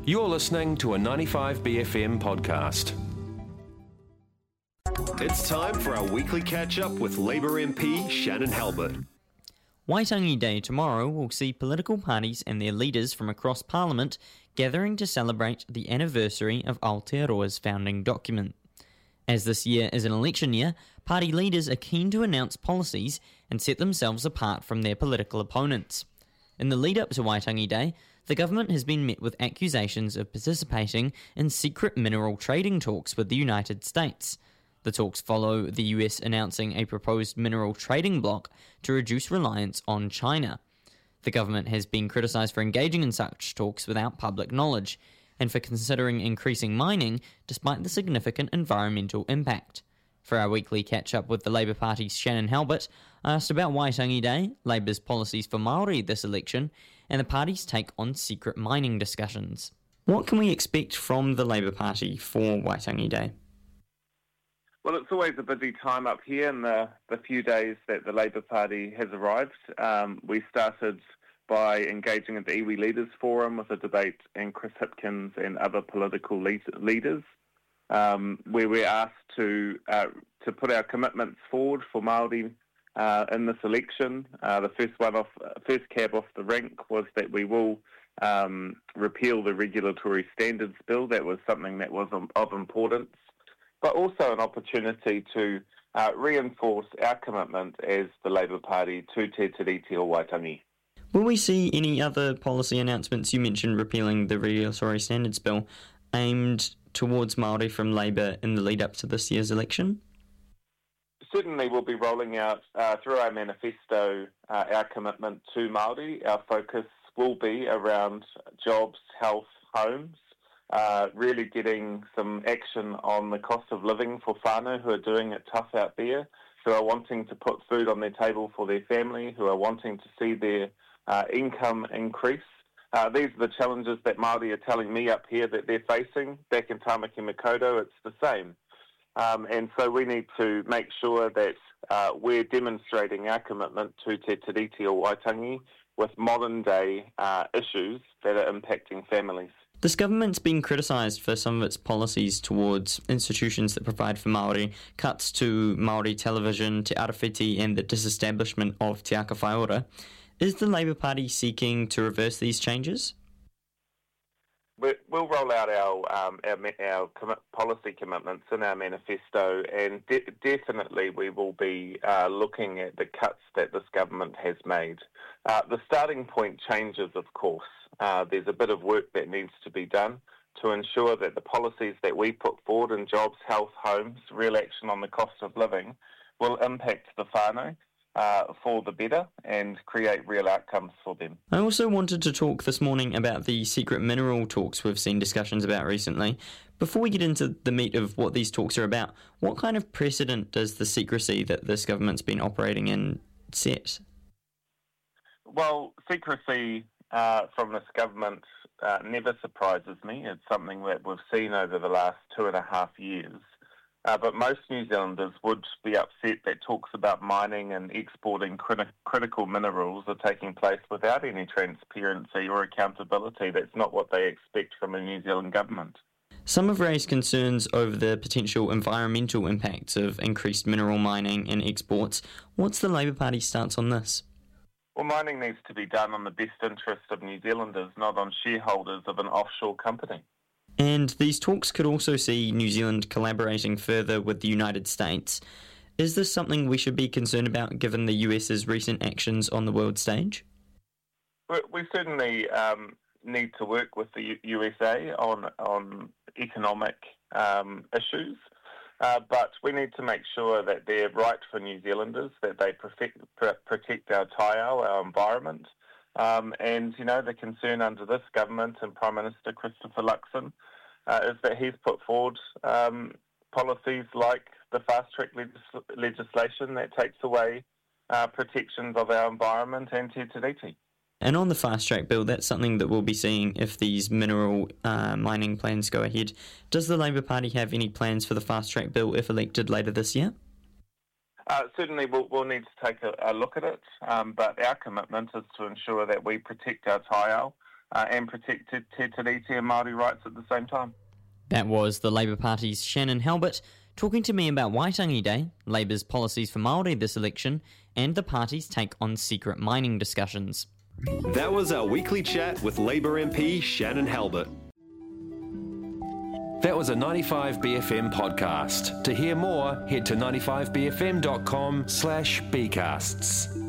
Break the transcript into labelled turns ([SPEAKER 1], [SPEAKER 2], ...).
[SPEAKER 1] You're listening to a 95BFM podcast. It's time for our weekly catch-up with Labour MP Shannon Halbert.
[SPEAKER 2] Waitangi Day tomorrow will see political parties and their leaders from across Parliament gathering to celebrate the anniversary of Aotearoa's founding document. As this year is an election year, party leaders are keen to announce policies and set themselves apart from their political opponents. In the lead-up to Waitangi Day, the government has been met with accusations of participating in secret mineral trading talks with the United States. The talks follow the US announcing a proposed mineral trading bloc to reduce reliance on China. The government has been criticised for engaging in such talks without public knowledge, and for considering increasing mining despite the significant environmental impact. For our weekly catch-up with the Labour Party's Shannon Halbert, I asked about Waitangi Day, Labour's policies for Māori this election, and the party's take on secret mining discussions. What can we expect from the Labour Party for Waitangi Day?
[SPEAKER 3] Well, it's always a busy time up here in the few days that the Labour Party has arrived. We started by engaging at the Iwi Leaders Forum with a debate and Chris Hipkins and other political leaders, where we're asked to put our commitments forward for Māori in this election. The first cab off the rank was that we will repeal the Regulatory Standards Bill. That was something that was of importance, but also an opportunity to reinforce our commitment as the Labour Party to Te Tiriti o Waitangi.
[SPEAKER 2] Will we see any other policy announcements? You mentioned repealing the Regulatory Standards Bill aimed towards Māori from Labour in the lead-up to this year's election?
[SPEAKER 3] Certainly we'll be rolling out through our manifesto our commitment to Māori. Our focus will be around jobs, health, homes, really getting some action on the cost of living for whānau who are doing it tough out there, who are wanting to put food on their table for their family, who are wanting to see their income increase. These are the challenges that Māori are telling me up here that they're facing. Back in Tāmaki Makaurau, it's the same. And so we need to make sure that we're demonstrating our commitment to Te Tiriti o Waitangi with modern-day issues that are impacting families.
[SPEAKER 2] This government's been criticised for some of its policies towards institutions that provide for Māori, cuts to Māori television, Te Arawhiti and the disestablishment of Te Aka Whaiora. Is the Labour Party seeking to reverse these changes?
[SPEAKER 3] We'll roll out our policy commitments in our manifesto, and definitely we will be looking at the cuts that this government has made. The starting point changes, of course. There's a bit of work that needs to be done to ensure that the policies that we put forward in jobs, health, homes, real action on the cost of living will impact the whānau for the better and create real outcomes for them.
[SPEAKER 2] I also wanted to talk this morning about the secret mineral talks we've seen discussions about recently. Before we get into the meat of what these talks are about, what kind of precedent does the secrecy that this government's been operating in set?
[SPEAKER 3] Well, secrecy from this government never surprises me. It's something that we've seen over the last 2.5 years. But most New Zealanders would be upset that talks about mining and exporting critical minerals are taking place without any transparency or accountability. That's not what they expect from a New Zealand government.
[SPEAKER 2] Some have raised concerns over the potential environmental impacts of increased mineral mining and exports. What's the Labour Party's stance on this?
[SPEAKER 3] Well, mining needs to be done on the best interest of New Zealanders, not on shareholders of an offshore company.
[SPEAKER 2] And these talks could also see New Zealand collaborating further with the United States. Is this something we should be concerned about given the US's recent actions on the world stage?
[SPEAKER 3] We certainly need to work with the USA on economic issues, but we need to make sure that they're right for New Zealanders, that they protect our taiao, our environment. And, you know, the concern under this government and Prime Minister Christopher Luxon is that he's put forward policies like the fast-track legislation that takes away protections of our environment and Te Tiriti.
[SPEAKER 2] And on the fast-track bill, that's something that we'll be seeing if these mineral mining plans go ahead. Does the Labour Party have any plans for the fast-track bill if elected later this year?
[SPEAKER 3] Certainly we'll need to take a look at it, but our commitment is to ensure that we protect our taiao, and protect Te Tiriti and Māori rights at the same time.
[SPEAKER 2] That was the Labour Party's Shannon Halbert talking to me about Waitangi Day, Labour's policies for Māori this election, and the party's take on secret mining discussions.
[SPEAKER 1] That was our weekly chat with Labour MP Shannon Halbert. That was a 95BFM podcast. To hear more, head to 95bfm.com/bcasts.